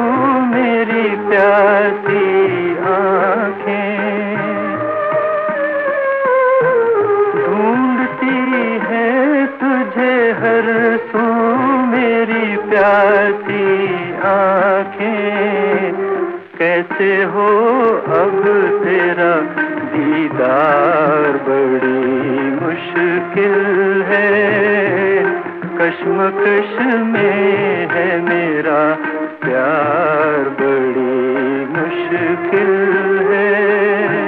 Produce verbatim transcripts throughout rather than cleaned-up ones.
मेरी प्यासी आँखें, ढूंढती है तुझे हर सू मेरी प्यासी आँखें। कैसे हो अब तेरा दीदार बड़ी मुश्किल है, कश्मकश में है मेरा प्यार बड़ी मुश्किल है।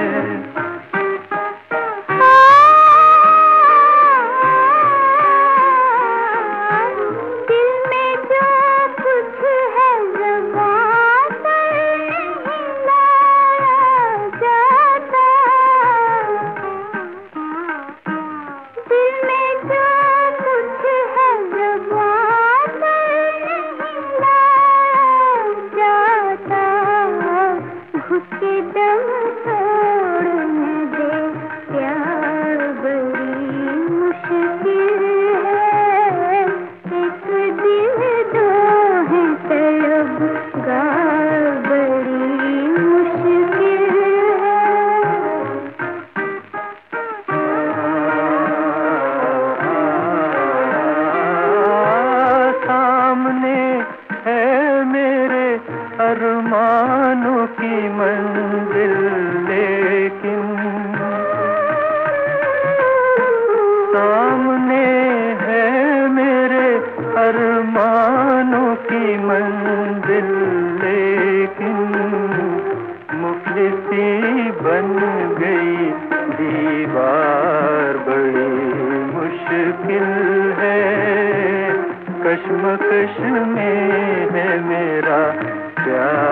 उसके दम तोड़ने दे, प्यार बड़ी मुश्किल है। एक दिल दो है तड़पगार बड़ी मुश्किल है। सामने है मेरे अरमानों की मंजिल, लेकिन सामने है मेरे अरमानों की मंजिल, लेकिन मुफलिसी बन गई दीवार बड़ी मुश्किल है, कश्मकश में है मेरा प्यार।